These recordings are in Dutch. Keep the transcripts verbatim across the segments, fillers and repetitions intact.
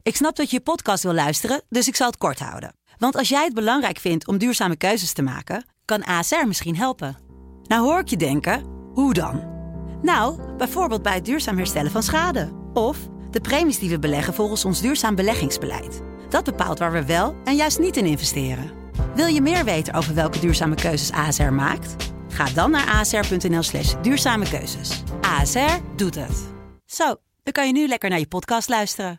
Ik snap dat je je podcast wil luisteren, dus ik zal het kort houden. Want als jij het belangrijk vindt om duurzame keuzes te maken, kan A S R misschien helpen. Nou hoor ik je denken, hoe dan? Nou, bijvoorbeeld bij het duurzaam herstellen van schade. Of de premies die we beleggen volgens ons duurzaam beleggingsbeleid. Dat bepaalt waar we wel en juist niet in investeren. Wil je meer weten over welke duurzame keuzes A S R maakt? Ga dan naar asr.nl slash duurzame keuzes. A S R doet het. Zo, dan kan je nu lekker naar je podcast luisteren.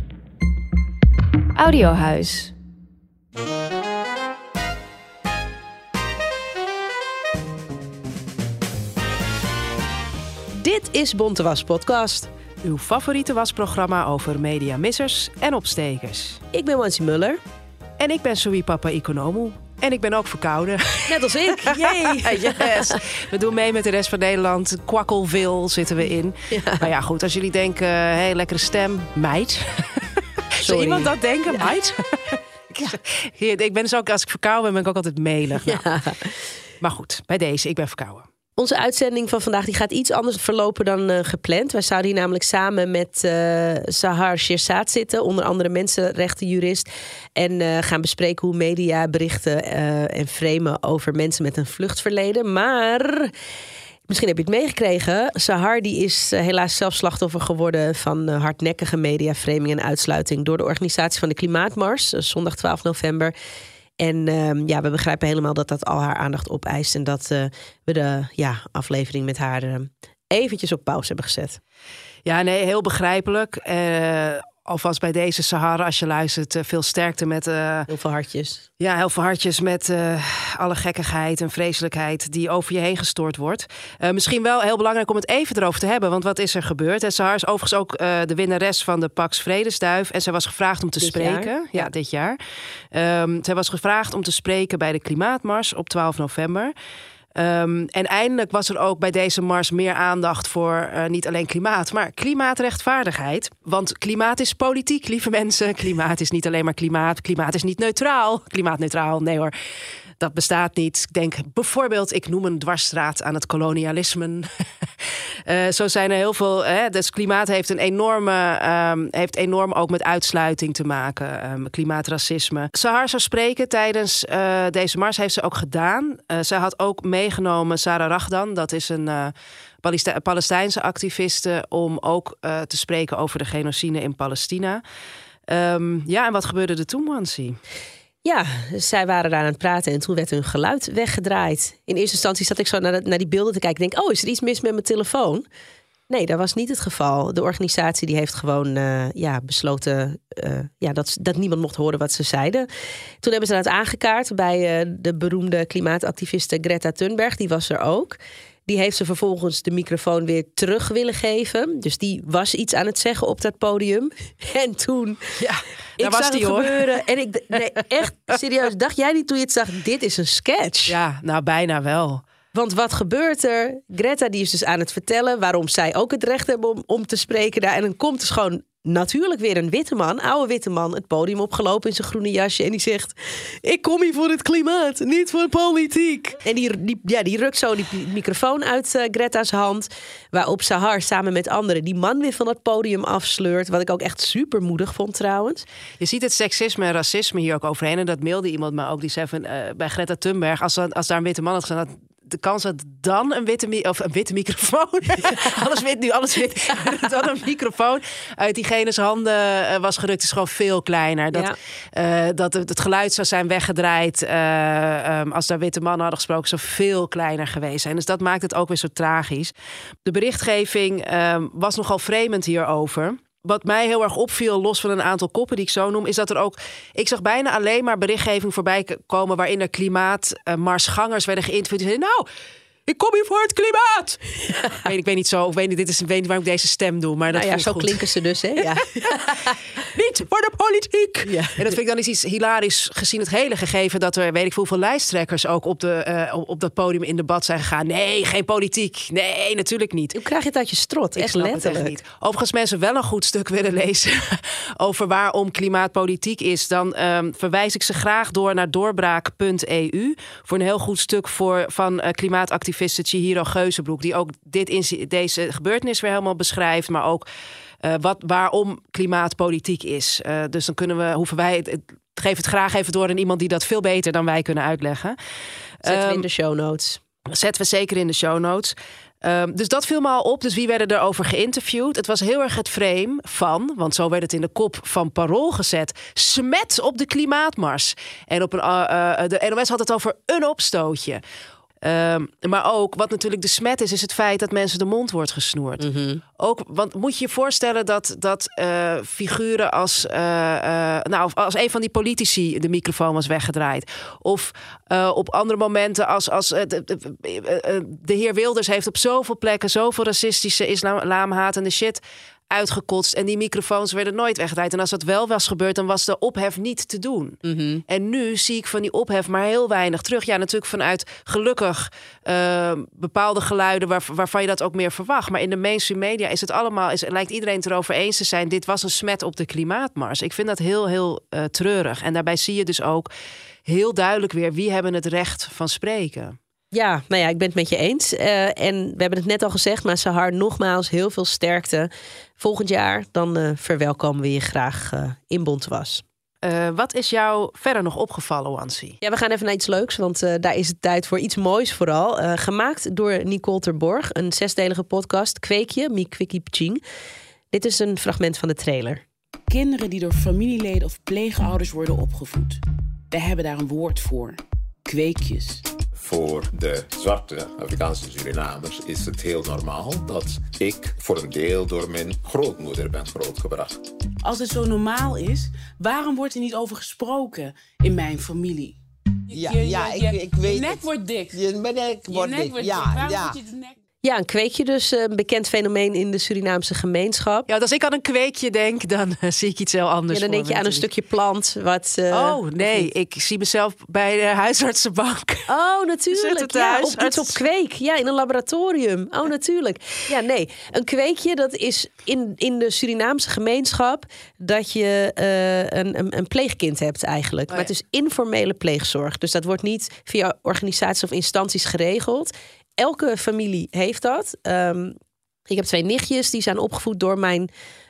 Audiohuis. Dit is Bonte Was Podcast. Uw favoriete wasprogramma over mediamissers en opstekers. Ik ben Wansie Muller. En ik ben Soei Papa Economo. En ik ben ook verkouden. Net als ik. Yay. Yes. We doen mee met de rest van Nederland. Kwakkelveel zitten we in. Ja. Maar ja, goed. Als jullie denken, hé, hey, lekkere stem. Meid. Zou iemand dat denken? Ja. Meid? Ja. Ik ben dus ook, als ik verkouden ben, ben ik ook altijd melig. Nou. Ja. Maar goed, bij deze. Ik ben verkouden. Onze uitzending van vandaag die gaat iets anders verlopen dan uh, gepland. Wij zouden hier namelijk samen met uh, Sahar Shirzad zitten. Onder andere mensenrechtenjurist. En uh, gaan bespreken hoe media berichten uh, en framen over mensen met een vluchtverleden. Maar misschien heb je het meegekregen. Sahar die is uh, helaas zelf slachtoffer geworden van uh, hardnekkige mediaframing en uitsluiting door de organisatie van de Klimaatmars. Uh, zondag twaalf november. En uh, ja, we begrijpen helemaal dat dat al haar aandacht opeist. En dat uh, we de ja, aflevering met haar uh, eventjes op pauze hebben gezet. Ja, nee, heel begrijpelijk. Uh, alvast bij deze Sahara, als je luistert, uh, veel sterkte met... Uh, heel veel hartjes. Ja, heel veel hartjes met uh, alle gekkigheid en vreselijkheid die over je heen gestort wordt. Uh, misschien wel heel belangrijk om het even erover te hebben. Want wat is er gebeurd? En Sahar is overigens ook uh, de winnares van de Pax Vredesduif. En zij was gevraagd om te dit spreken. Jaar? Ja, dit jaar. Um, zij was gevraagd om te spreken bij de Klimaatmars op twaalf november. Um, en eindelijk was er ook bij deze mars meer aandacht voor uh, niet alleen klimaat, maar klimaatrechtvaardigheid. Want klimaat is politiek, lieve mensen. Klimaat is niet alleen maar klimaat. Klimaat is niet neutraal. Klimaatneutraal, nee hoor. Dat bestaat niet. Ik denk bijvoorbeeld, ik noem een dwarsstraat aan het kolonialisme. uh, zo zijn er heel veel. Hè, dus klimaat heeft een enorme, um, heeft enorm ook met uitsluiting te maken. Um, klimaatracisme. Sahar zou spreken tijdens uh, deze mars, heeft ze ook gedaan. Uh, zij had ook meegenomen Sarah Rachdan. Dat is een uh, Palestina- Palestijnse activiste om ook uh, te spreken over de genocide in Palestina. Um, ja, en wat gebeurde er toen, Wansie? Ja, zij waren daar aan het praten en toen werd hun geluid weggedraaid. In eerste instantie zat ik zo naar, de, naar die beelden te kijken. Ik denk, oh, is er iets mis met mijn telefoon? Nee, dat was niet het geval. De organisatie die heeft gewoon uh, ja, besloten uh, ja, dat, dat niemand mocht horen wat ze zeiden. Toen hebben ze dat aangekaart bij uh, de beroemde klimaatactiviste Greta Thunberg. Die was er ook. Die heeft ze vervolgens de microfoon weer terug willen geven. Dus die was iets aan het zeggen op dat podium. En toen... Ja, ik was zag die, het hoor. gebeuren. En ik, nee, echt serieus, dacht jij niet toen je het zag, dit is een sketch? Ja, nou bijna wel. Want wat gebeurt er? Greta die is dus aan het vertellen waarom zij ook het recht hebben om, om te spreken daar. En dan komt dus gewoon natuurlijk weer een witte man, oude witte man, het podium opgelopen in zijn groene jasje. En die zegt, ik kom hier voor het klimaat, niet voor politiek. En die, die, ja, die rukt zo die microfoon uit uh, Greta's hand. Waarop Sahar samen met anderen die man weer van het podium afsleurt. Wat ik ook echt super moedig vond trouwens. Je ziet het seksisme en racisme hier ook overheen. En dat mailde iemand me ook. Die zei van, uh, bij Greta Thunberg, als, als daar een witte man had gestaan, dat de kans dat dan een witte, mi- of een witte microfoon, alles wit nu, alles wit, dan een microfoon uit diegene's handen uh, was gerukt, is gewoon veel kleiner. Dat, ja. uh, dat het, het geluid zou zijn weggedraaid uh, um, als daar witte mannen hadden gesproken, zou veel kleiner geweest zijn. Dus dat maakt het ook weer zo tragisch. De berichtgeving um, was nogal fremend hierover. Wat mij heel erg opviel, los van een aantal koppen die ik zo noem, is dat er ook, ik zag bijna alleen maar berichtgeving voorbij komen waarin er klimaatmarsgangers werden geïnterviewd. Die zeiden, nou, ik kom hier voor het klimaat. Ja. Weet, ik weet niet zo, of weet niet, dit is, ik weet niet waarom ik deze stem doe, maar dat nou ja, zo goed. klinken ze dus, hè? Ja. Niet voor de politiek. Ja. En dat vind ik dan iets hilarisch gezien het hele gegeven dat er, weet ik hoeveel lijsttrekkers ook op, de, uh, op, op dat podium in debat zijn gegaan. Nee, geen politiek. Nee, natuurlijk niet. Hoe krijg je het uit je strot? Ik echt snap letterlijk. het echt niet. Overigens, mensen wel een goed stuk willen lezen over waarom klimaatpolitiek is, dan um, verwijs ik ze graag door naar doorbraak punt e u voor een heel goed stuk voor, van uh, klimaatactivisten klimaatactiviste Chihiro Geuzenbroek, die ook dit in deze gebeurtenis weer helemaal beschrijft, maar ook uh, wat, waarom klimaatpolitiek is. Uh, dus dan kunnen we, hoeven wij het, het, geef het graag even door aan iemand die dat veel beter dan wij kunnen uitleggen. Zetten we in de show notes. Zetten we zeker in de show notes. Um, dus dat viel me al op. Dus wie werden er over geïnterviewd? Het was heel erg het frame van, want zo werd het in de kop van Parool gezet, smet op de klimaatmars. En op een, uh, uh, de N O S had het over een opstootje. Um, maar ook, wat natuurlijk de smet is, is het feit dat mensen de mond wordt gesnoerd. Mm-hmm. Ook, want moet je je voorstellen dat, dat uh, figuren als, uh, uh, nou, als een van die politici de microfoon was weggedraaid. Of uh, op andere momenten als, als uh, de, de, uh, de heer Wilders heeft op zoveel plekken zoveel racistische, islamhatende shit uitgekotst en die microfoons werden nooit weggedraaid. En als dat wel was gebeurd, dan was de ophef niet te doen. Mm-hmm. En nu zie ik van die ophef maar heel weinig terug. Ja, natuurlijk vanuit gelukkig uh, bepaalde geluiden waar, waarvan je dat ook meer verwacht. Maar in de mainstream media is het allemaal, is, lijkt iedereen het erover eens te zijn, dit was een smet op de klimaatmars. Ik vind dat heel, heel uh, treurig. En daarbij zie je dus ook heel duidelijk weer wie hebben het recht van spreken. Ja, nou ja, ik ben het met je eens. Uh, en we hebben het net al gezegd, maar Sahar, nogmaals heel veel sterkte. Volgend jaar, dan uh, verwelkomen we je graag uh, in Bontewas. Uh, wat is jou verder nog opgevallen, Wansi? Ja, we gaan even naar iets leuks, want uh, daar is het tijd voor iets moois vooral. Uh, gemaakt door Nicole Terborg, een zesdelige podcast, Kweekje, Mi Kwikkie Pching. Dit is een fragment van de trailer. Kinderen die door familieleden of pleegouders worden opgevoed. We hebben daar een woord voor. Kweekjes. Voor de zwarte Afrikaanse Surinamers is het heel normaal dat ik voor een deel door mijn grootmoeder ben grootgebracht. Als het zo normaal is, waarom wordt er niet over gesproken in mijn familie? Ja, je, je, ja je, ik, ik weet je nek het. wordt dik. Je nek wordt je nek dik, wordt ja. dik. Waarom ja. wordt je de nek... Ja, een kweekje dus, een bekend fenomeen in de Surinaamse gemeenschap. Ja, als ik aan een kweekje denk, dan uh, zie ik iets heel anders. Ja, dan denk je aan een stukje plant. Wat, uh, oh, nee, ik zie mezelf bij de huisartsenbank. Oh, natuurlijk. Ja, huis, op, iets op kweek. Ja, in een laboratorium. Oh, natuurlijk. Ja, nee. Een kweekje, dat is in, in de Surinaamse gemeenschap dat je uh, een, een, een pleegkind hebt eigenlijk. Oh, ja. Maar het is informele pleegzorg. Dus dat wordt niet via organisaties of instanties geregeld. Elke familie heeft dat. Um, ik heb twee nichtjes, die zijn opgevoed door mijn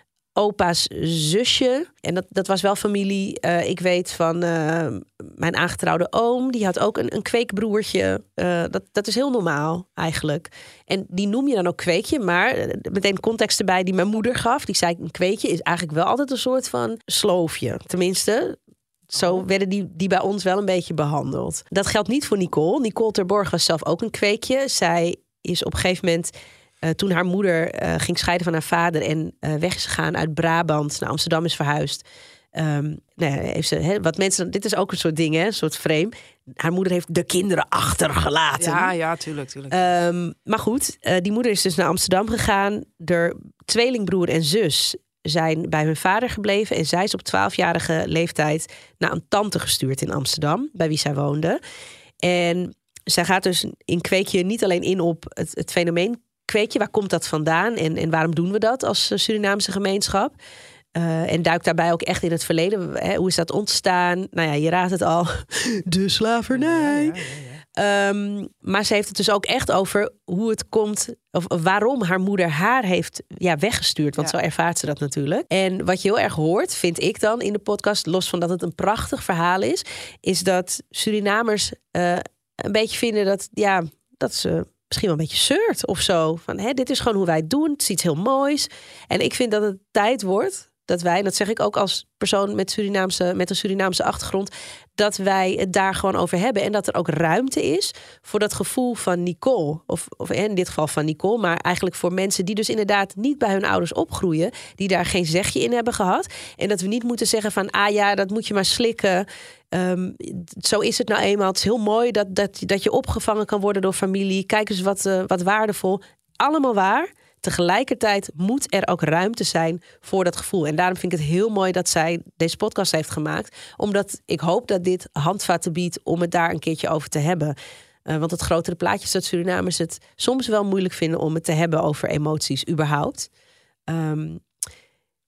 opa's zusje. En dat, dat was wel familie. Uh, ik weet van uh, mijn aangetrouwde oom. Die had ook een, een kweekbroertje. Uh, dat, dat is heel normaal eigenlijk. En die noem je dan ook kweekje. Maar uh, meteen context erbij die mijn moeder gaf. Die zei, een kweekje is eigenlijk wel altijd een soort van sloofje. Tenminste... Zo werden die, die bij ons wel een beetje behandeld. Dat geldt niet voor Nicole. Nicole Terborg was zelf ook een kweekje. Zij is op een gegeven moment, uh, toen haar moeder uh, ging scheiden van haar vader en uh, weg is gegaan uit Brabant naar Amsterdam is verhuisd. Um, nou ja, heeft ze, hè, wat mensen, dit is ook een soort ding, hè, een soort frame. Haar moeder heeft de kinderen achtergelaten. Ja, ja, tuurlijk, tuurlijk. Um, maar goed, uh, die moeder is dus naar Amsterdam gegaan. De tweelingbroer en zus zijn bij hun vader gebleven. En zij is op twaalfjarige leeftijd naar een tante gestuurd in Amsterdam, bij wie zij woonde. En zij gaat dus in Kweekje niet alleen in op het, het fenomeen Kweekje. Waar komt dat vandaan? En, en waarom doen we dat als Surinaamse gemeenschap? Uh, en duikt daarbij ook echt in het verleden. Hè, hoe is dat ontstaan? Nou ja, je raadt het al. De slavernij. Ja, ja, ja, ja. Um, maar ze heeft het dus ook echt over hoe het komt, of waarom haar moeder haar heeft ja, weggestuurd. Want ja. Zo ervaart ze dat natuurlijk. En wat je heel erg hoort, vind ik dan in de podcast, los van dat het een prachtig verhaal is, is dat Surinamers uh, een beetje vinden dat, ja, dat ze misschien wel een beetje zeurt of zo. Van, hè, dit is gewoon hoe wij het doen. Het is iets heel moois. En ik vind dat het tijd wordt dat wij, en dat zeg ik ook als persoon met, Surinaamse, met een Surinaamse achtergrond, dat wij het daar gewoon over hebben. En dat er ook ruimte is voor dat gevoel van Nicole. Of, of in dit geval van Nicole, maar eigenlijk voor mensen die dus inderdaad niet bij hun ouders opgroeien, die daar geen zegje in hebben gehad. En dat we niet moeten zeggen van, ah ja, dat moet je maar slikken. Um, zo is het nou eenmaal. Het is heel mooi dat, dat, dat je opgevangen kan worden door familie. Kijk eens wat, uh, wat waardevol. Allemaal waar. Tegelijkertijd moet er ook ruimte zijn voor dat gevoel. En daarom vind ik het heel mooi dat zij deze podcast heeft gemaakt. Omdat ik hoop dat dit handvatten biedt om het daar een keertje over te hebben. Uh, want het grotere plaatje is dat Surinamers het soms wel moeilijk vinden om het te hebben over emoties überhaupt. Um,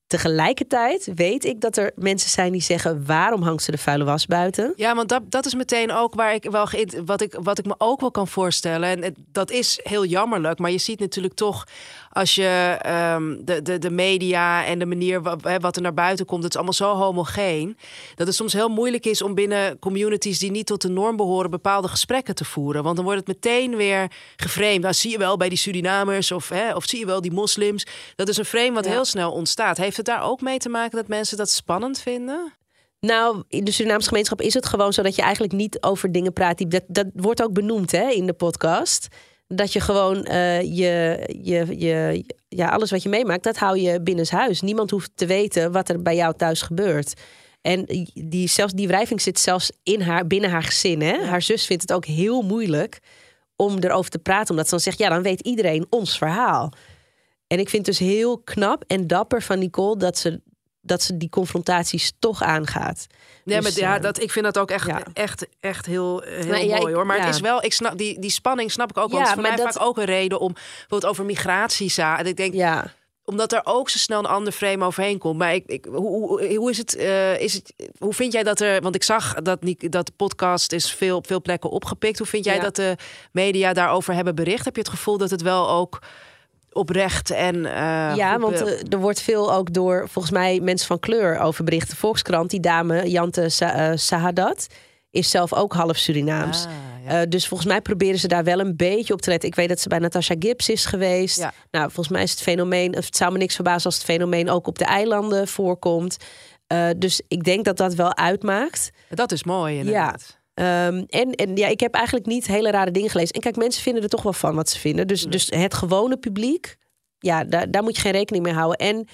Tegelijkertijd weet ik dat er mensen zijn die zeggen... waarom hangt ze de vuile was buiten? Ja, want dat, dat is meteen ook waar ik wel ge- wat ik, wat ik me ook wel kan voorstellen. En het, dat is heel jammerlijk. Maar je ziet natuurlijk toch, als je um, de, de, de media en de manier wat, wat er naar buiten komt... het is allemaal zo homogeen. Dat het soms heel moeilijk is om binnen communities die niet tot de norm behoren... bepaalde gesprekken te voeren. Want dan wordt het meteen weer geframed. Nou, zie je wel bij die Surinamers of, hè, of zie je wel die moslims. Dat is een frame wat ja. heel snel ontstaat. Heeft het daar ook mee te maken dat mensen dat spannend vinden? Nou, in de Surinaamse gemeenschap is het gewoon zo dat je eigenlijk niet over dingen praat. Die, dat, dat wordt ook benoemd hè, in de podcast. Dat je gewoon uh, je, je, je, ja, alles wat je meemaakt, dat hou je binnenshuis. Niemand hoeft te weten wat er bij jou thuis gebeurt. En die, zelfs, die wrijving zit zelfs in haar, binnen haar gezin. Hè? Ja. Haar zus vindt het ook heel moeilijk om erover te praten. Omdat ze dan zegt, ja, dan weet iedereen ons verhaal. En ik vind het dus heel knap en dapper van Nicole dat ze, dat ze die confrontaties toch aangaat. Ja, dus, maar ja, dat, ik vind dat ook echt, ja. echt, echt heel, heel nou, ja, mooi ik, hoor. Maar ja. het is wel, ik snap die, die spanning snap ik ook. Want ja, het is voor mij dat... vaak ook een reden om bijvoorbeeld over migratie. En ik denk, ja. omdat er ook zo snel een ander frame overheen komt. Maar ik, ik, hoe, hoe, hoe is het? Uh, is het? Hoe vind jij dat er? Want ik zag dat dat de podcast is veel op veel plekken opgepikt. Hoe vind jij ja. dat de media daarover hebben bericht? Heb je het gevoel dat het wel ook oprecht en uh, ja, want uh, er wordt veel ook door volgens mij mensen van kleur over bericht. De Volkskrant, die dame Jante Sa- uh, Sahadat is zelf ook half Surinaams. Ah, ja. uh, dus volgens mij proberen ze daar wel een beetje op te letten. Ik weet dat ze bij Natasha Gibbs is geweest. Ja. Nou, volgens mij is het fenomeen, het zou me niks verbazen als het fenomeen ook op de eilanden voorkomt. Uh, dus ik denk dat dat wel uitmaakt. Dat is mooi inderdaad. Ja. Um, en, en ja, ik heb eigenlijk niet hele rare dingen gelezen. En kijk, mensen vinden er toch wel van wat ze vinden. Dus, dus het gewone publiek, ja, daar, daar moet je geen rekening mee houden. En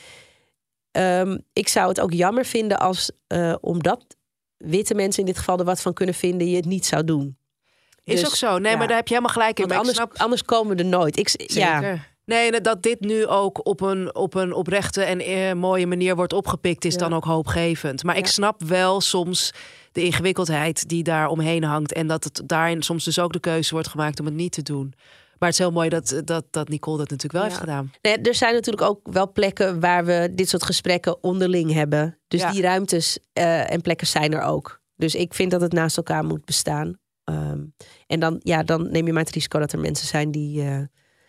um, ik zou het ook jammer vinden als, uh, omdat witte mensen in dit geval er wat van kunnen vinden, je het niet zou doen. Is dus, ook zo. Nee, ja. maar daar heb je helemaal gelijk in. Want anders, snap... anders komen we er nooit. Ik, Zeker. Ja. Nee, dat dit nu ook op een, op een oprechte en eh, mooie manier wordt opgepikt, is ja. dan ook hoopgevend. Maar ja. ik snap wel soms de ingewikkeldheid die daar omheen hangt. En dat het daarin soms dus ook de keuze wordt gemaakt om het niet te doen. Maar het is heel mooi dat, dat, dat Nicole dat natuurlijk wel ja. heeft gedaan. Nee, er zijn natuurlijk ook wel plekken waar we dit soort gesprekken onderling hebben. Dus ja. die ruimtes uh, en plekken zijn er ook. Dus ik vind dat het naast elkaar moet bestaan. Um, en dan, ja, dan neem je maar het risico dat er mensen zijn die, uh,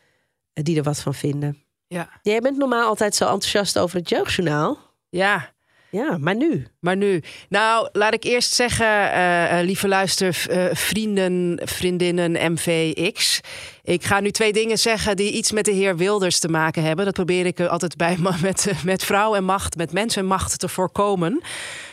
die er wat van vinden. Ja. Jij bent normaal altijd zo enthousiast over het Jeugdjournaal. Ja. Ja, maar nu? Maar nu. Nou, laat ik eerst zeggen, uh, uh, lieve luister, uh, vrienden, vriendinnen, M V X. Ik ga nu twee dingen zeggen die iets met de heer Wilders te maken hebben. Dat probeer ik altijd bij met, met vrouw en macht, met mens en macht te voorkomen.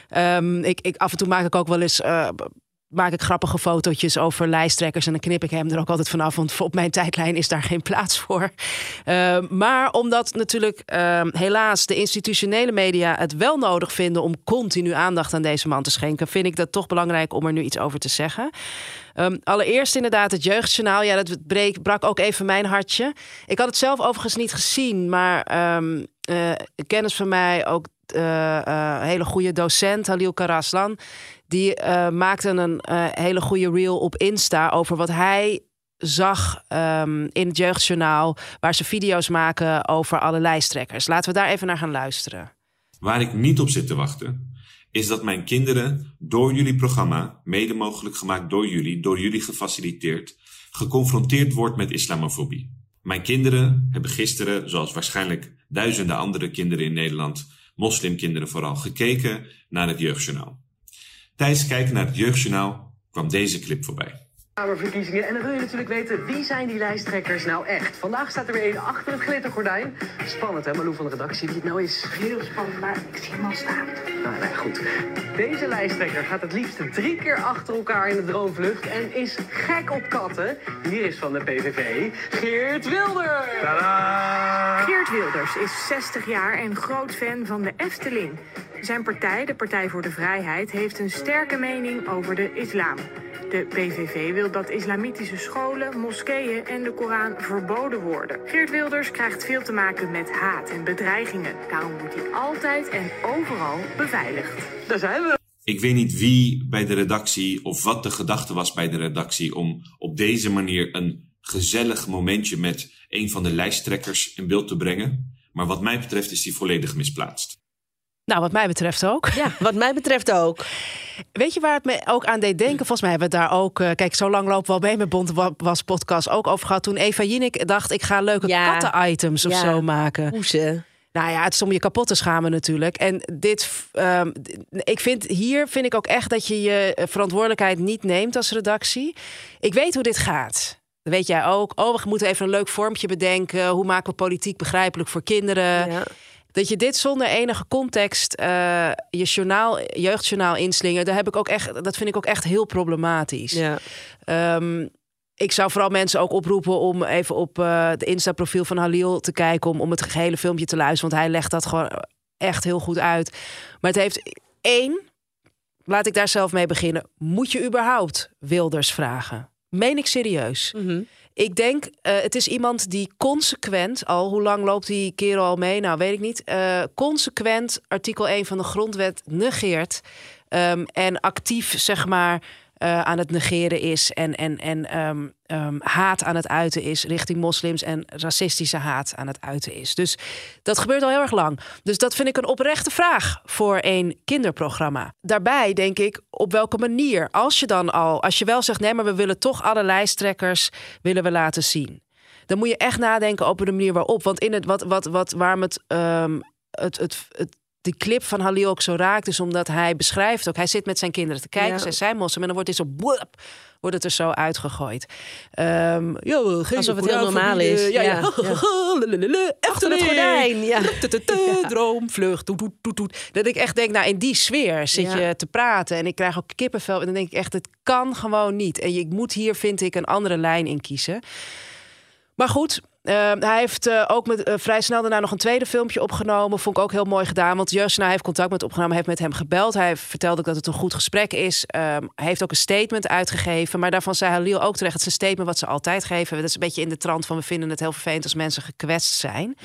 Um, ik, ik, af en toe maak ik ook wel eens... Uh, maak ik grappige fotootjes over lijsttrekkers en dan knip ik hem er ook altijd vanaf, want op mijn tijdlijn is daar geen plaats voor. Uh, maar omdat natuurlijk uh, helaas de institutionele media het wel nodig vinden om continu aandacht aan deze man te schenken, vind ik dat toch belangrijk om er nu iets over te zeggen. Um, allereerst inderdaad het Jeugdjournaal. Ja, dat breek, brak ook even mijn hartje. Ik had het zelf overigens niet gezien, maar um, uh, kennis van mij, ook uh, uh, hele goede docent, Halil Karaslan, die uh, maakte een uh, hele goede reel op Insta over wat hij zag um, in het Jeugdjournaal, waar ze video's maken over alle lijsttrekkers. Laten we daar even naar gaan luisteren. Waar ik niet op zit te wachten, is dat mijn kinderen door jullie programma, mede mogelijk gemaakt door jullie, door jullie gefaciliteerd, geconfronteerd wordt met islamofobie. Mijn kinderen hebben gisteren, zoals waarschijnlijk duizenden andere kinderen in Nederland, moslimkinderen vooral, gekeken naar het Jeugdjournaal. Tijdens het kijken naar het Jeugdjournaal kwam deze clip voorbij. Kamerverkiezingen. En dan wil je natuurlijk weten, wie zijn die lijsttrekkers nou echt? Vandaag staat er weer een achter het glittergordijn. Spannend hè, Malou van de redactie, wie het nou is. Heel spannend, maar ik zie hem al staan. Nou, nee, goed. Deze lijsttrekker gaat het liefst drie keer achter elkaar in de droomvlucht en is gek op katten. Hier is van de P V V Geert Wilders. Tadaa! Geert Wilders is zestig jaar en groot fan van de Efteling. Zijn partij, de Partij voor de Vrijheid, heeft een sterke mening over de islam. De P V V wil dat islamitische scholen, moskeeën en de Koran verboden worden. Geert Wilders krijgt veel te maken met haat en bedreigingen. Daarom wordt hij altijd en overal beveiligd. Daar zijn we. Ik weet niet wie bij de redactie of wat de gedachte was bij de redactie om op deze manier een gezellig momentje met een van de lijsttrekkers in beeld te brengen. Maar wat mij betreft is die volledig misplaatst. Nou, wat mij betreft ook. Ja, wat mij betreft ook. Weet je waar het me ook aan deed denken? Volgens mij hebben we het daar ook... Uh, kijk, zo lang lopen we al mee met Bonte Was podcast ook over gehad. Toen Eva Jinek dacht, ik ga leuke ja. katten-items of ja. zo maken. Hoezen. Nou ja, het is om je kapot te schamen natuurlijk. En dit, um, ik vind hier vind ik ook echt dat je je verantwoordelijkheid niet neemt als redactie. Ik weet hoe dit gaat. Dat weet jij ook. Oh, we moeten even een leuk vormpje bedenken. Hoe maken we politiek begrijpelijk voor kinderen? Ja. Dat je dit zonder enige context uh, je journaal, jeugdjournaal inslingert, daar heb ik ook echt, dat vind ik ook echt heel problematisch. Ja. Um, ik zou vooral mensen ook oproepen om even op uh, de Insta-profiel van Halil te kijken, om, om het gehele filmpje te luisteren, want hij legt dat gewoon echt heel goed uit. Maar het heeft één, laat ik daar zelf mee beginnen. Moet je überhaupt Wilders vragen? Meen ik serieus. Mm-hmm. Ik denk, uh, het is iemand die consequent, al hoe lang loopt die kerel al mee? Nou, weet ik niet. Uh, consequent artikel één van de grondwet negeert. Um, en actief, zeg maar, uh, aan het negeren is. En, en, en um, um, haat aan het uiten is richting moslims. En racistische haat aan het uiten is. Dus dat gebeurt al heel erg lang. Dus dat vind ik een oprechte vraag voor een kinderprogramma. Daarbij denk ik, op welke manier? Als je dan al, als je wel zegt, nee, maar we willen toch alle lijsttrekkers willen we laten zien. Dan moet je echt nadenken over de manier waarop. Want in het wat, wat, wat waarom het, um, het, het, het die clip van Halil ook zo raakt, is omdat hij beschrijft ook, hij zit met zijn kinderen te kijken, ja. zij zijn moslim, en dan wordt dit zo boep, wordt het er zo uitgegooid. Um, yo, geen Alsof het heel normaal is. Ja, ja. Achter het gordijn. Ja. Droomvlucht. Dat ik echt denk, nou in die sfeer zit je te praten en ik krijg ook kippenvel en dan denk ik echt, het kan gewoon niet. En je moet hier, vind ik, een andere lijn in kiezen. Maar goed, uh, hij heeft uh, ook met, uh, vrij snel daarna nog een tweede filmpje opgenomen. Vond ik ook heel mooi gedaan. Want Jeugdjournaal heeft contact met opgenomen. Heeft met hem gebeld. Hij vertelde ook dat het een goed gesprek is. Um, hij heeft ook een statement uitgegeven. Maar daarvan zei Halil ook terecht. Het is een statement wat ze altijd geven. Dat is een beetje in de trant van we vinden het heel vervelend als mensen gekwetst zijn.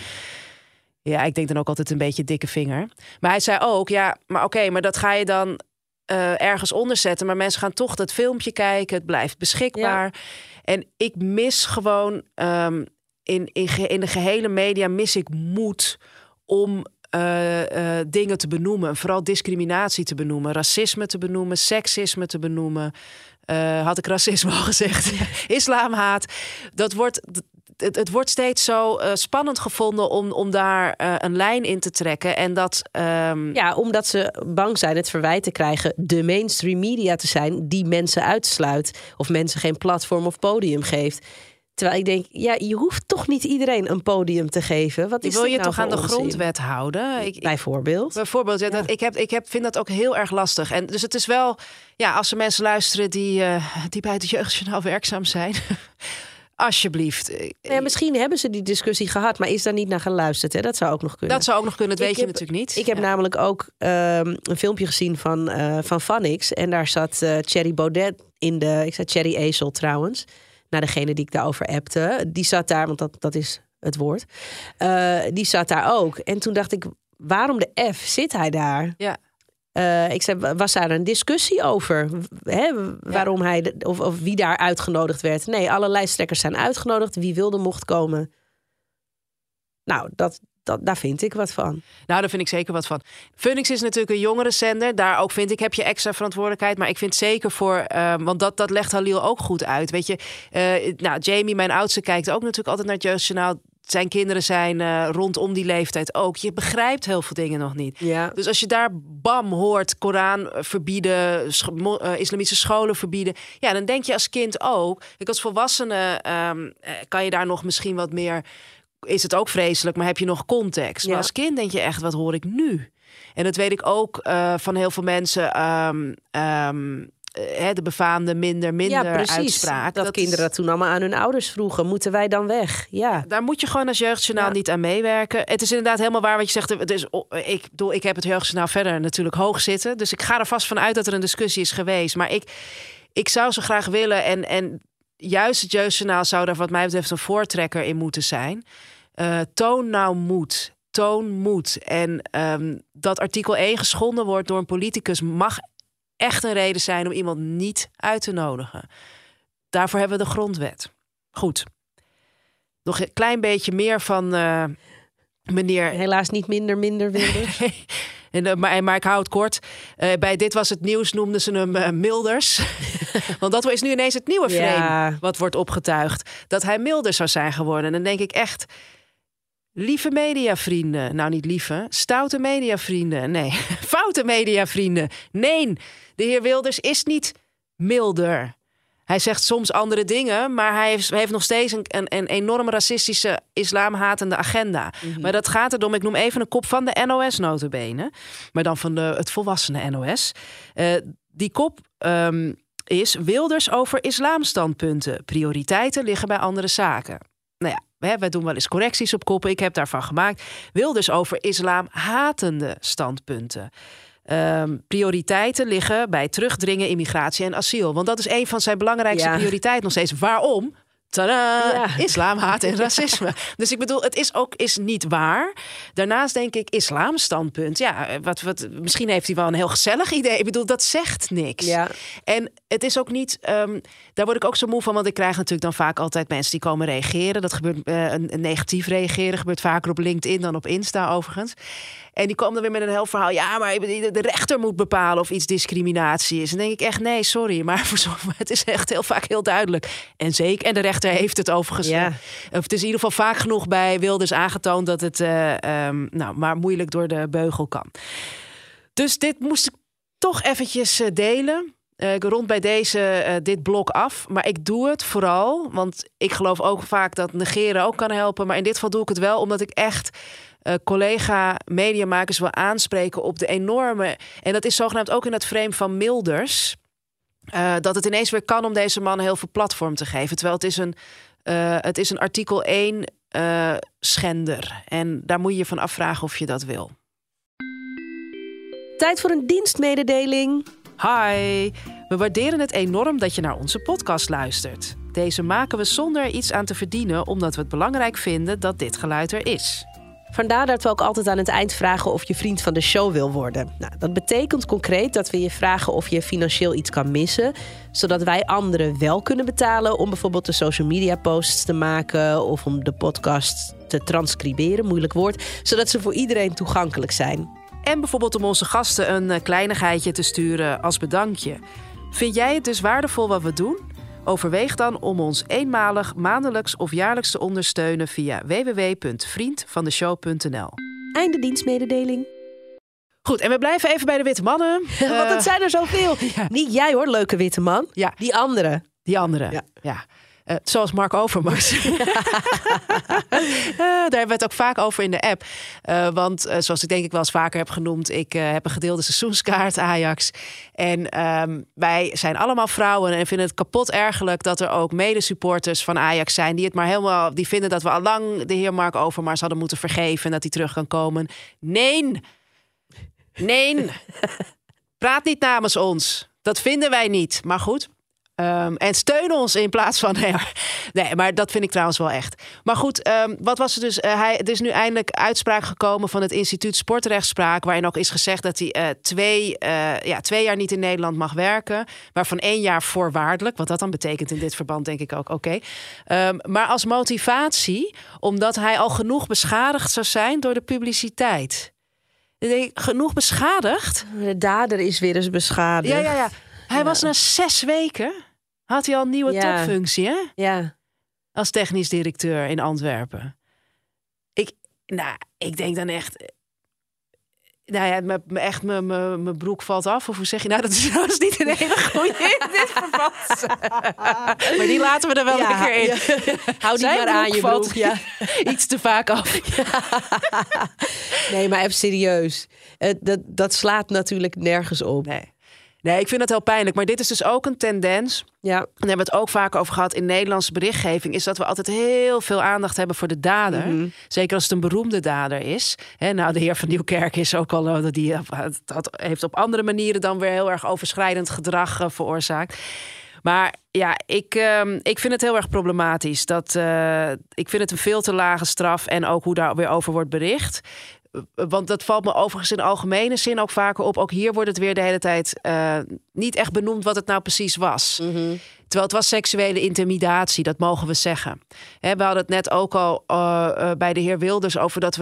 Ja, ik denk dan ook altijd een beetje dikke vinger. Maar hij zei ook, ja, maar oké, okay, maar dat ga je dan uh, ergens onderzetten. Maar mensen gaan toch dat filmpje kijken. Het blijft beschikbaar. Ja. En ik mis gewoon um, in, in, ge, in de gehele media mis ik moed om uh, uh, dingen te benoemen. Vooral discriminatie te benoemen, racisme te benoemen, seksisme te benoemen. Uh, had ik racisme al gezegd? Islamhaat. Dat wordt, het, het wordt steeds zo uh, spannend gevonden om, om daar uh, een lijn in te trekken. En dat, um... Ja, omdat ze bang zijn het verwijt te krijgen de mainstream media te zijn die mensen uitsluit. Of mensen geen platform of podium geeft. Terwijl ik denk, ja, je hoeft toch niet iedereen een podium te geven. Wat is wil je nou toch aan de onzin? grondwet houden? Ik, bijvoorbeeld. Bijvoorbeeld, ja, dat, ik, heb, ik heb, vind dat ook heel erg lastig. En dus het is wel, ja, als er mensen luisteren die, uh, die bij het Jeugdjournaal werkzaam zijn, alsjeblieft. Ja, misschien hebben ze die discussie gehad, maar is daar niet naar geluisterd? Hè? Dat zou ook nog kunnen. Dat zou ook nog kunnen, dat ik weet heb, je natuurlijk niet. Ik heb ja. namelijk ook uh, een filmpje gezien van, uh, van Vanix. En daar zat uh, Thierry Baudet in de, ik zei Thierry Ezel trouwens, naar degene die ik daarover appte. Die zat daar, want dat, dat is het woord. Uh, die zat daar ook. En toen dacht ik, waarom de F zit hij daar? Ja. Uh, ik zei, was daar een discussie over? Hè, waarom ja. hij, of, of wie daar uitgenodigd werd? Nee, alle lijsttrekkers zijn uitgenodigd. Wie wilde mocht komen. Nou, dat, dat, daar vind ik wat van. Nou, daar vind ik zeker wat van. Phoenix is natuurlijk een jongerenzender. Daar ook vind ik, heb je extra verantwoordelijkheid. Maar ik vind zeker voor, uh, want dat, dat legt Halil ook goed uit. Weet je, uh, nou, Jamie, mijn oudste, kijkt ook natuurlijk altijd naar het Jeugdjournaal. Zijn kinderen zijn uh, rondom die leeftijd ook. Je begrijpt heel veel dingen nog niet. Ja. Dus als je daar bam hoort, Koran verbieden, sch- mo- uh, islamitische scholen verbieden. Ja, dan denk je als kind ook. Ik als volwassene um, kan je daar nog misschien wat meer. Is het ook vreselijk, maar heb je nog context? Ja. Maar als kind denk je echt, wat hoor ik nu? En dat weet ik ook uh, van heel veel mensen. Um, um, de befaamde minder, minder ja, precies. uitspraak. Dat, dat kinderen dat toen allemaal aan hun ouders vroegen. Moeten wij dan weg? Ja. Daar moet je gewoon als Jeugdjournaal ja. niet aan meewerken. Het is inderdaad helemaal waar wat je zegt. Het is, ik, bedoel, ik heb het Jeugdjournaal verder natuurlijk hoog zitten. Dus ik ga er vast van uit dat er een discussie is geweest. Maar ik, ik zou zo graag willen. En, en juist het Jeugdjournaal zou daar wat mij betreft een voortrekker in moeten zijn. Uh, toon nou moed. Toon moed. En um, dat artikel één geschonden wordt door een politicus mag echt een reden zijn om iemand niet uit te nodigen. Daarvoor hebben we de grondwet. Goed. Nog een klein beetje meer van uh, meneer... Helaas niet minder, minder Wilders. En, uh, maar, maar ik hou het kort. Uh, bij Dit Was Het Nieuws noemden ze hem uh, Milders. Want dat is nu ineens het nieuwe frame ja. wat wordt opgetuigd. Dat hij Milders zou zijn geworden. En dan denk ik echt... Lieve mediavrienden. Nou, niet lieve. Stoute mediavrienden. Nee, foute mediavrienden. Nee, de heer Wilders is niet milder. Hij zegt soms andere dingen, maar hij heeft, hij heeft nog steeds een, een, een enorm racistische, islamhatende agenda. Mm-hmm. Maar dat gaat erom, ik noem even een kop van de N O S nota bene, maar dan van de, het volwassene N O S. Uh, die kop um, is Wilders over islamstandpunten. Prioriteiten liggen bij andere zaken. Nou ja, hè, wij doen wel eens correcties op koppen. Ik heb daarvan gemaakt. Wilders over islamhatende standpunten. Um, prioriteiten liggen bij terugdringen, immigratie en asiel. Want dat is een van zijn belangrijkste ja. prioriteiten nog steeds. Waarom? Tadaa! Ja. Islam, haat en racisme. Dus ik bedoel, het is ook is niet waar. Daarnaast denk ik, islamstandpunt. Ja, wat, wat, misschien heeft hij wel een heel gezellig idee. Ik bedoel, dat zegt niks. Ja. En het is ook niet... Um, daar word ik ook zo moe van. Want ik krijg natuurlijk dan vaak altijd mensen die komen reageren. Dat gebeurt uh, een, een negatief reageren. Gebeurt vaker op LinkedIn dan op Insta overigens. En die komen dan weer met een heel verhaal. Ja, maar de rechter moet bepalen of iets discriminatie is. En dan denk ik echt, nee, sorry. Maar het is echt heel vaak heel duidelijk. En zeker, en de rechter heeft het overigens. Ja. Of het is in ieder geval vaak genoeg bij Wilders aangetoond dat het uh, um, nou, maar moeilijk door de beugel kan. Dus dit moest ik toch eventjes uh, delen. Uh, ik rond bij deze uh, dit blok af. Maar ik doe het vooral, want ik geloof ook vaak dat negeren ook kan helpen. Maar in dit geval doe ik het wel omdat ik echt... Uh, collega mediamakers wil aanspreken op de enorme... en dat is zogenaamd ook in het frame van Milders... Uh, dat het ineens weer kan om deze man heel veel platform te geven. Terwijl het is een, uh, het is een artikel één uh, schender. En daar moet je je van afvragen of je dat wil. Tijd voor een dienstmededeling. Hi, we waarderen het enorm dat je naar onze podcast luistert. Deze maken we zonder er iets aan te verdienen... omdat we het belangrijk vinden dat dit geluid er is. Vandaar dat we ook altijd aan het eind vragen of je vriend van de show wil worden. Nou, dat betekent concreet dat we je vragen of je financieel iets kan missen... zodat wij anderen wel kunnen betalen om bijvoorbeeld de social media posts te maken... of om de podcast te transcriberen, moeilijk woord... zodat ze voor iedereen toegankelijk zijn. En bijvoorbeeld om onze gasten een kleinigheidje te sturen als bedankje. Vind jij het dus waardevol wat we doen? Overweeg dan om ons eenmalig, maandelijks of jaarlijks te ondersteunen via w w w punt vriend van de show punt n l. Einde dienstmededeling. Goed, en we blijven even bij de witte mannen. Want het zijn er zoveel. Ja. Niet jij hoor, leuke witte man. Ja. Die andere. Die andere, ja. ja. Uh, zoals Mark Overmars. uh, daar hebben we het ook vaak over in de app. Uh, want uh, zoals ik denk ik wel eens vaker heb genoemd... ik uh, heb een gedeelde seizoenskaart Ajax. En um, wij zijn allemaal vrouwen... en vinden het kapot ergerlijk dat er ook medesupporters van Ajax zijn... die het maar helemaal, die vinden dat we al lang de heer Mark Overmars hadden moeten vergeven... en dat hij terug kan komen. Nee! Nee! Praat niet namens ons. Dat vinden wij niet. Maar goed... Um, en steun ons in plaats van... Nee, nee, maar dat vind ik trouwens wel echt. Maar goed, um, wat was er dus? Uh, hij, er is nu eindelijk uitspraak gekomen van het instituut Sportrechtspraak... waarin ook is gezegd dat hij uh, twee, uh, ja, twee jaar niet in Nederland mag werken... waarvan één jaar voorwaardelijk. Wat dat dan betekent in dit verband, denk ik ook. Oké. Okay. Um, maar als motivatie, omdat hij al genoeg beschadigd zou zijn... door de publiciteit. Dan denk ik, genoeg beschadigd? De dader is weer eens beschadigd. Ja, ja, ja. Hij ja. was na zes weken... had hij al een nieuwe ja. topfunctie, hè? Ja. Als technisch directeur in Antwerpen. Ik, nou, ik denk dan echt... Nou ja, me, me echt mijn broek valt af. Of hoe zeg je nou? Dat is trouwens niet een hele goede in dit verband. Maar die laten we er wel ja, lekker in. Ja. Hou die maar aan je broek. Ja. Iets te vaak af. Ja. Nee, maar even serieus. Dat, dat slaat natuurlijk nergens op. Nee. Nee, ik vind dat heel pijnlijk. Maar dit is dus ook een tendens. Ja. En daar hebben we het ook vaak over gehad in Nederlandse berichtgeving. Is dat we altijd heel veel aandacht hebben voor de dader. Mm-hmm. Zeker als het een beroemde dader is. He, nou, de heer van Nieuwkerk is ook al... Die had, heeft op andere manieren dan weer heel erg overschrijdend gedrag uh, veroorzaakt. Maar ja, ik, uh, ik vind het heel erg problematisch. Dat, uh, ik vind het een veel te lage straf. En ook hoe daar weer over wordt bericht. Want dat valt me overigens in algemene zin ook vaker op. Ook hier wordt het weer de hele tijd uh, niet echt benoemd wat het nou precies was. Mm-hmm. Terwijl het was seksuele intimidatie, dat mogen we zeggen. He, we hadden het net ook al uh, uh, bij de heer Wilders over dat we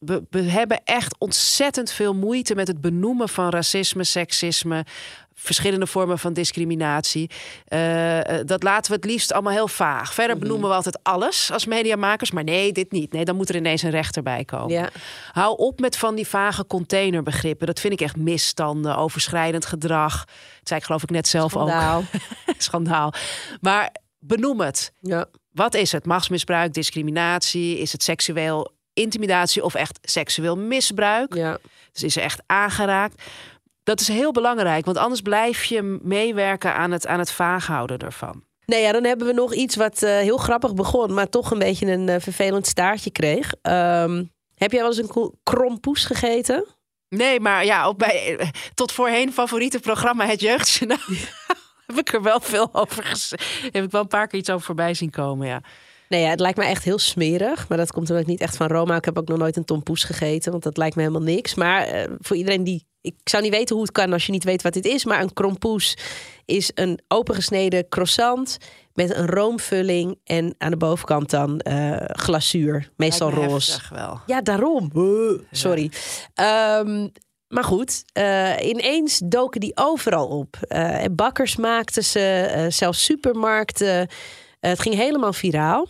We, we hebben echt ontzettend veel moeite met het benoemen van racisme, seksisme, verschillende vormen van discriminatie. Uh, dat laten we het liefst allemaal heel vaag. Verder benoemen mm-hmm. we altijd alles als mediamakers. Maar nee, dit niet. Nee, dan moet er ineens een rechter bij komen. Ja. Hou op met van die vage containerbegrippen. Dat vind ik echt misstanden, overschrijdend gedrag. Dat zei ik geloof ik net zelf Schandaal. ook. Schandaal. Maar benoem het. Ja. Wat is het? Machtsmisbruik, discriminatie? Is het seksueel intimidatie of echt seksueel misbruik? Ja. Dus is er echt aangeraakt? Dat is heel belangrijk, want anders blijf je meewerken aan het, aan het vaag houden ervan. Nee, ja, dan hebben we nog iets wat uh, heel grappig begon, maar toch een beetje een uh, vervelend staartje kreeg. Um, heb jij wel eens een krompoes gegeten? Nee, maar ja, ook bij uh, tot voorheen favoriete programma Het Jeugdjournaal heb ik er wel veel over gezegd. Heb ik wel een paar keer iets over voorbij zien komen, ja. Nee, ja, het lijkt me echt heel smerig. Maar dat komt omdat ik niet echt van Roma. Ik heb ook nog nooit een tompoes gegeten. Want dat lijkt me helemaal niks. Maar uh, voor iedereen die... Ik zou niet weten hoe het kan als je niet weet wat dit is. Maar een krompoes is een opengesneden croissant met een roomvulling. En aan de bovenkant dan uh, glazuur. Meestal roze. Wel. Ja, daarom. Uh, sorry. Ja. Um, maar goed, uh, ineens doken die overal op. Uh, bakkers maakten ze, uh, zelfs supermarkten... Uh, het ging helemaal viraal.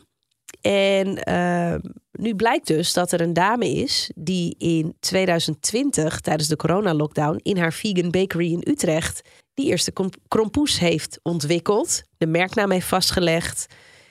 En uh, nu blijkt dus dat er een dame is die in tweeduizend twintig, tijdens de coronalockdown, in haar vegan bakery in Utrecht, die eerste krompoes heeft ontwikkeld. De merknaam heeft vastgelegd.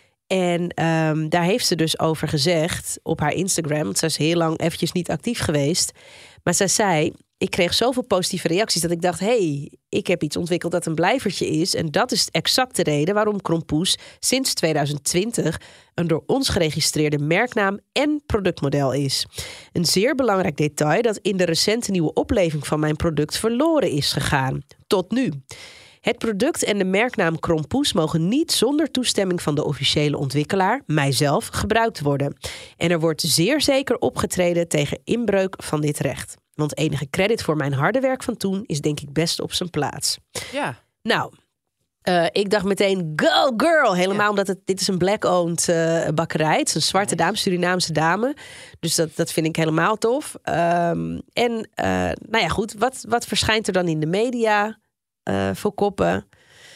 En um, daar heeft ze dus over gezegd op haar Instagram. Want ze is heel lang eventjes niet actief geweest. Maar zij zei, ik kreeg zoveel positieve reacties dat ik dacht, hé, hey, ik heb iets ontwikkeld dat een blijvertje is. En dat is exact de reden waarom krompoes sinds tweeduizend twintig een door ons geregistreerde merknaam en productmodel is. Een zeer belangrijk detail dat in de recente nieuwe opleving van mijn product verloren is gegaan. Tot nu. Het product en de merknaam krompoes mogen niet zonder toestemming van de officiële ontwikkelaar, mijzelf, gebruikt worden. En er wordt zeer zeker opgetreden tegen inbreuk van dit recht. Want enige credit voor mijn harde werk van toen is denk ik best op zijn plaats. Ja. Nou, uh, ik dacht meteen, go girl! Helemaal ja. omdat het, dit is een black-owned uh, bakkerij. Het is een zwarte dame, Surinaamse dame. Dus dat, dat vind ik helemaal tof. Um, en uh, nou ja, goed, wat, wat verschijnt er dan in de media uh, voor koppen?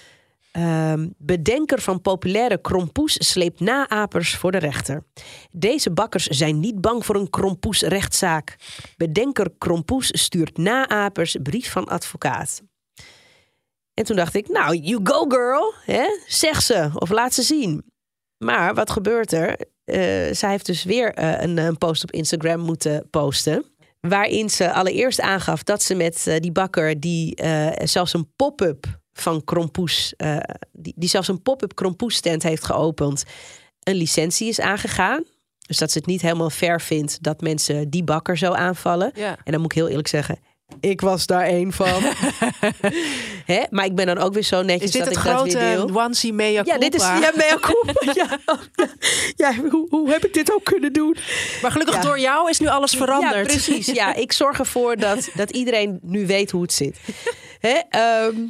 Um, bedenker van populaire krompoes sleept naapers voor de rechter. Deze bakkers zijn niet bang voor een krompoes-rechtszaak. Bedenker krompoes stuurt naapers brief van advocaat. En toen dacht ik, nou, you go girl. Hè? Zeg ze of laat ze zien. Maar wat gebeurt er? Uh, zij heeft dus weer uh, een, een post op Instagram moeten posten. Waarin ze allereerst aangaf dat ze met uh, die bakker die uh, zelfs een pop-up van krompoes, uh, die, die zelfs een pop-up krompoesstand heeft geopend, een licentie is aangegaan. Dus dat ze het niet helemaal fair vindt dat mensen die bakker zo aanvallen. Ja. En dan moet ik heel eerlijk zeggen, ik was daar één van. Hè? Maar ik ben dan ook weer zo netjes is dit dat het ik grote dat weer deel. onesie mea culpa? Ja, dit is ja, mea culpa. ja, ja, ja hoe, hoe heb ik dit ook kunnen doen? Maar gelukkig ja. door jou is nu alles veranderd. Ja, precies. Ja, ik zorg ervoor dat, dat iedereen nu weet hoe het zit. Hè? Um...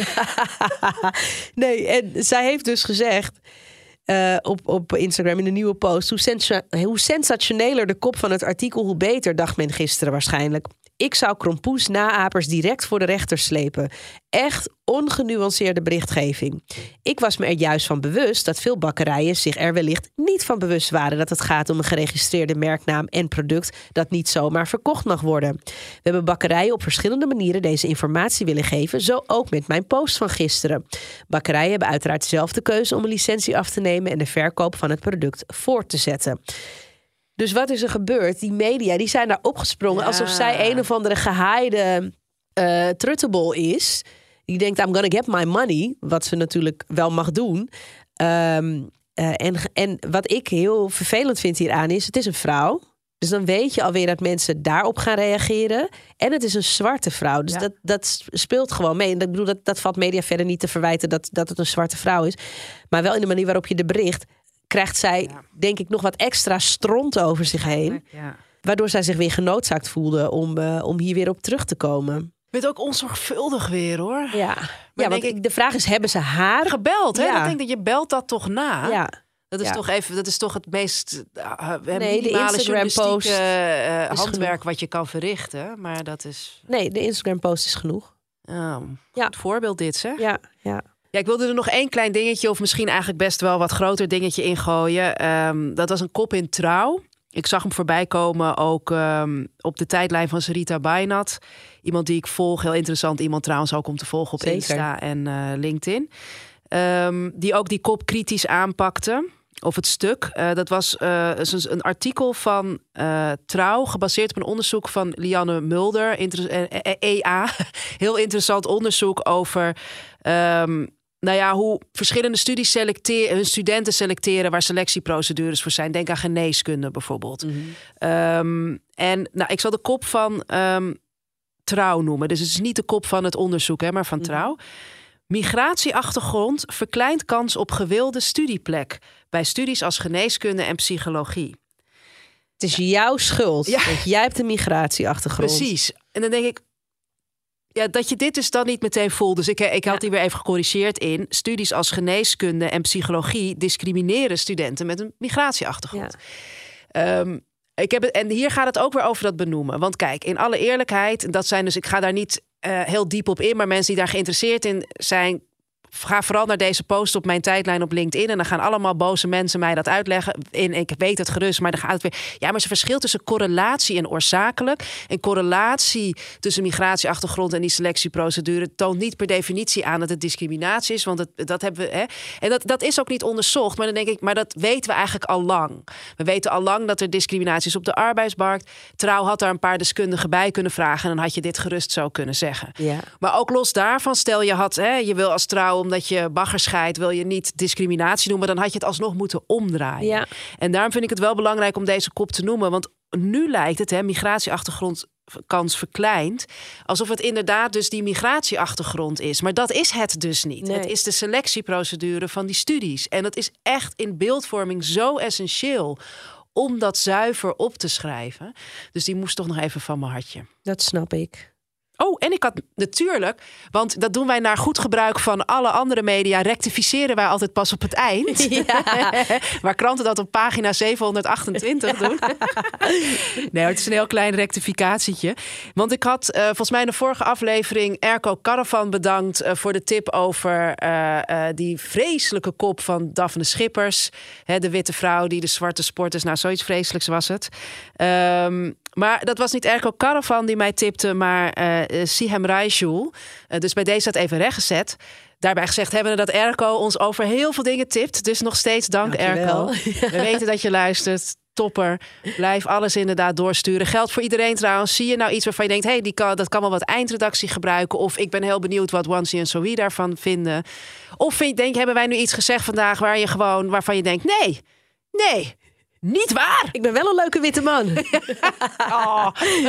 nee, en zij heeft dus gezegd uh, op, op Instagram in een nieuwe post, hoe, sensa- hoe sensationeler de kop van het artikel, hoe beter, dacht men gisteren waarschijnlijk. Ik zou krompoes naapers direct voor de rechter slepen. Echt ongenuanceerde berichtgeving. Ik was me er juist van bewust dat veel bakkerijen zich er wellicht niet van bewust waren dat het gaat om een geregistreerde merknaam en product dat niet zomaar verkocht mag worden. We hebben bakkerijen op verschillende manieren deze informatie willen geven, zo ook met mijn post van gisteren. Bakkerijen hebben uiteraard zelf de keuze om een licentie af te nemen en de verkoop van het product voort te zetten. Dus wat is er gebeurd? Die media die zijn daar opgesprongen ja. alsof zij een of andere gehaaide uh, truttebol is. Die denkt, I'm gonna get my money. Wat ze natuurlijk wel mag doen. Um, uh, en, en wat ik heel vervelend vind hieraan is, het is een vrouw. Dus dan weet je alweer dat mensen daarop gaan reageren. En het is een zwarte vrouw. Dus ja. dat, dat speelt gewoon mee. En ik bedoel, dat, dat valt media verder niet te verwijten dat, dat het een zwarte vrouw is. Maar wel in de manier waarop je de bericht, krijgt zij, ja. denk ik, nog wat extra stront over zich heen. Ja. Waardoor zij zich weer genoodzaakt voelde om, uh, om hier weer op terug te komen. Je bent ook onzorgvuldig weer, hoor. Ja, ja want ik, de vraag is, hebben ze haar gebeld? Hè? Ja. Ik denk dat je belt dat toch na? Ja. Dat is Ja. toch even, dat is toch het meest uh, Nee, de minimale Instagram-post journalistieke uh, is handwerk genoeg. wat je kan verrichten. Maar dat is Nee, de Instagram-post is genoeg. oh, Ja. goed voorbeeld dit, zeg. Ja, ja. Ja, ik wilde er nog één klein dingetje, of misschien eigenlijk best wel wat groter dingetje ingooien. Um, dat was een kop in Trouw. Ik zag hem voorbij komen ook um, op de tijdlijn van Sarita Bainat. Iemand die ik volg, heel interessant. Iemand trouwens ook om te volgen op Zeker. Insta en uh, LinkedIn. Um, die ook die kop kritisch aanpakte. Of het stuk. Uh, dat was uh, een artikel van uh, Trouw, gebaseerd op een onderzoek van Lianne Mulder. Inter- E A. Heel interessant onderzoek over Um, nou ja, hoe verschillende studies selecteren, hun studenten selecteren waar selectieprocedures voor zijn. Denk aan geneeskunde bijvoorbeeld. Mm-hmm. Um, en nou, ik zal de kop van um, Trouw noemen. Dus het is niet de kop van het onderzoek, hè, maar van mm-hmm. Trouw. Migratieachtergrond verkleint kans op gewilde studieplek bij studies als geneeskunde en psychologie. Het is jouw schuld. Ja. Want jij hebt een migratieachtergrond. Precies. En dan denk ik, ja, dat je dit dus dan niet meteen voelt. Dus ik, ik had ja. die weer even gecorrigeerd in. Studies als geneeskunde en psychologie discrimineren studenten met een migratieachtergrond. Ja. Um, ik heb het, en hier gaat het ook weer over dat benoemen. Want kijk, in alle eerlijkheid, dat zijn dus, ik ga daar niet uh, heel diep op in, maar mensen die daar geïnteresseerd in zijn, ga vooral naar deze post op mijn tijdlijn op LinkedIn. En dan gaan allemaal boze mensen mij dat uitleggen. En ik weet het gerust, maar dan gaat het weer. Ja, maar ze verschilt tussen correlatie en oorzakelijk. En correlatie tussen migratieachtergrond en die selectieprocedure toont niet per definitie aan dat het discriminatie is. Want het, dat hebben we. Hè? En dat, dat is ook niet onderzocht. Maar dan denk ik, maar dat weten we eigenlijk al lang. We weten al lang dat er discriminatie is op de arbeidsmarkt. Trouw had daar een paar deskundigen bij kunnen vragen. En dan had je dit gerust zo kunnen zeggen. Ja. Maar ook los daarvan, stel je had, hè, je wil als Trouw, omdat je bagger scheidt, wil je niet discriminatie noemen, dan had je het alsnog moeten omdraaien. Ja. En daarom vind ik het wel belangrijk om deze kop te noemen. Want nu lijkt het, hè, migratieachtergrond kans verkleind, alsof het inderdaad dus die migratieachtergrond is. Maar dat is het dus niet. Nee. Het is de selectieprocedure van die studies. En dat is echt in beeldvorming zo essentieel om dat zuiver op te schrijven. Dus die moest toch nog even van mijn hartje. Dat snap ik. Oh, en ik had natuurlijk, want dat doen wij naar goed gebruik van alle andere media, rectificeren wij altijd pas op het eind. Ja. Waar kranten dat op pagina zevenhonderdachtentwintig doen. Nee, het is een heel klein rectificatietje. Want ik had uh, volgens mij in de vorige aflevering Erco Caravan bedankt uh, voor de tip over uh, uh, die vreselijke kop van Daphne Schippers. Hè, de witte vrouw die de zwarte sporters, nou zoiets vreselijks was het. Um, Maar dat was niet Erco Caravan die mij tipte, maar uh, Sihem Raijul. Uh, dus bij deze staat even rechtgezet. Daarbij gezegd hebben we dat Erco ons over heel veel dingen tipt. Dus nog steeds dank, Erco. We weten dat je luistert. Topper. Blijf alles inderdaad doorsturen. Geldt voor iedereen trouwens. Zie je nou iets waarvan je denkt, hey, die kan, dat kan wel wat eindredactie gebruiken. Of ik ben heel benieuwd wat Wansi en Zoe daarvan vinden. Of vind, denk, hebben wij nu iets gezegd vandaag waar je gewoon, waarvan je denkt, nee, nee. Niet waar! Ik ben wel een leuke witte man. Oh.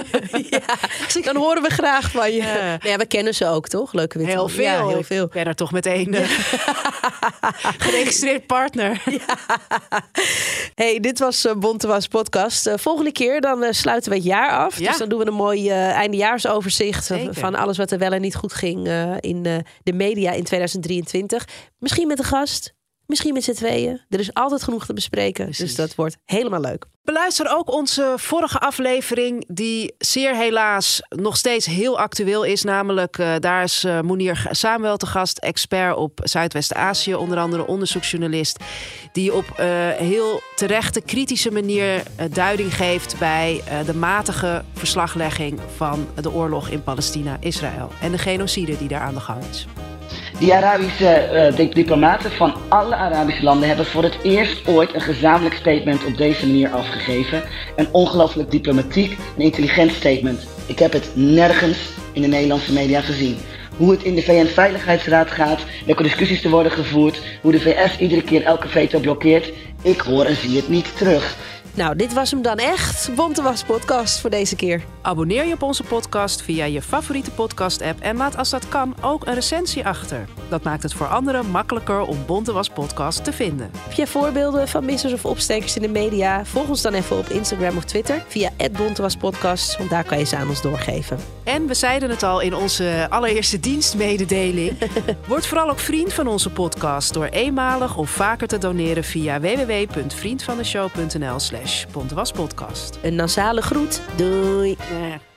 Ja, dan horen we graag van je. Ja. Nou ja, we kennen ze ook, toch? Leuke witte heel man. Veel. Ja, heel veel. Ik ben er toch meteen ja. geregistreerd partner. Ja. Hey, dit was uh, Bontewas podcast. Uh, volgende keer dan uh, sluiten we het jaar af. Ja. Dus dan doen we een mooi uh, eindejaarsoverzicht Zeker. van alles wat er wel en niet goed ging uh, in uh, de media in tweeduizend drieëntwintig. Misschien met een gast. Misschien met z'n tweeën. Er is altijd genoeg te bespreken. Precies. Dus dat wordt helemaal leuk. Beluister ook onze vorige aflevering, die zeer helaas nog steeds heel actueel is. Namelijk, uh, daar is uh, Mounir Samuel te gast, expert op Zuidwest-Azië. Onder andere onderzoeksjournalist. Die op uh, heel terechte, kritische manier uh, duiding geeft bij uh, de matige verslaglegging van de oorlog in Palestina-Israël. En de genocide die daar aan de gang is. Die Arabische uh, diplomaten van alle Arabische landen hebben voor het eerst ooit een gezamenlijk statement op deze manier afgegeven. Een ongelooflijk diplomatiek en intelligent statement. Ik heb het nergens in de Nederlandse media gezien. Hoe het in de V N-veiligheidsraad gaat, welke discussies er worden gevoerd, hoe de V S iedere keer elke veto blokkeert. Ik hoor en zie het niet terug. Nou, dit was hem dan echt. Bontewas podcast voor deze keer. Abonneer je op onze podcast via je favoriete podcast-app en laat als dat kan ook een recensie achter. Dat maakt het voor anderen makkelijker om Bonte Was Podcast te vinden. Heb jij voorbeelden van missers of opstekers in de media? Volg ons dan even op Instagram of Twitter via at Bonte Was Podcast, want daar kan je ze aan ons doorgeven. En we zeiden het al in onze allereerste dienstmededeling. Word vooral ook vriend van onze podcast door eenmalig of vaker te doneren via w w w punt vriendvandeshow punt n l slash bontewaspodcast. Een nasale groet. Doei. Ja.